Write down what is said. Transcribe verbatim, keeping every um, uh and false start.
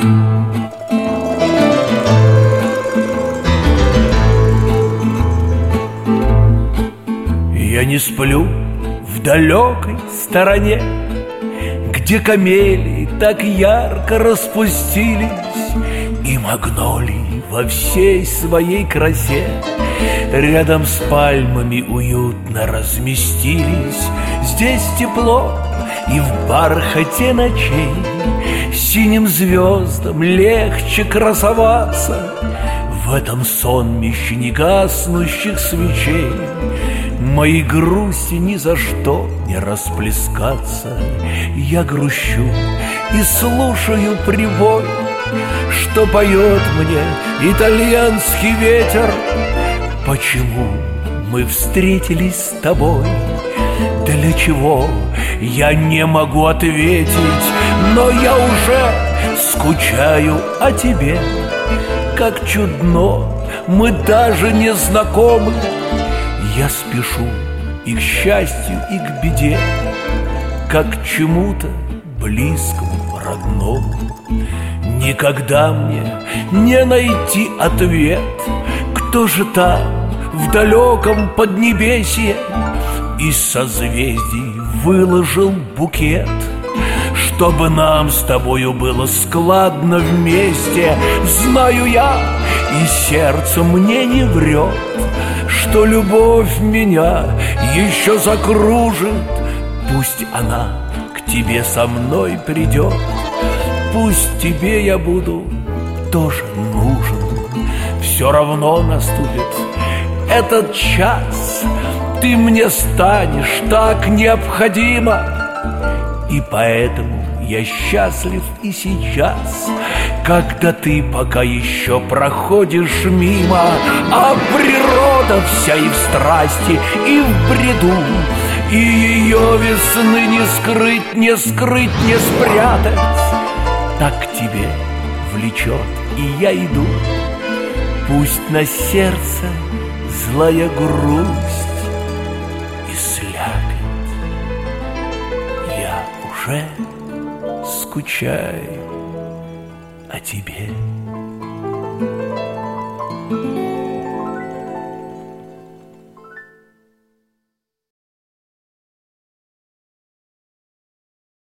Я не сплю в далекой стороне, где камелии так ярко распустились, и магнолии во всей своей красе рядом с пальмами уютно разместились. Здесь тепло, и в бархате ночей синим звездам легче красоваться. В этом сонмище негаснущих свечей моей грусти ни за что не расплескаться. Я грущу и слушаю прибой, что поет мне итальянский ветер. Почему мы встретились с тобой? Для чего? Я не могу ответить, но я уже скучаю о тебе. Как чудно, мы даже не знакомы. Я спешу и к счастью, и к беде, как к чему-то близкому, родному. Никогда мне не найти ответ, кто же там в далеком поднебесье из созвездий выложил букет, чтобы нам с тобою было складно вместе. Знаю я, и сердце мне не врет, что любовь меня еще закружит. Пусть она к тебе со мной придет, пусть тебе я буду тоже нужен. Все равно наступит этот час, ты мне станешь так необходима. И поэтому я счастлив и сейчас, когда ты пока еще проходишь мимо. А природа вся и в страсти, и в бреду, и ее весны не скрыть, не скрыть, не спрятать. Так к тебе влечет, и я иду. Пусть на сердце злая грусть и слякоть, я уже скучаю о тебе.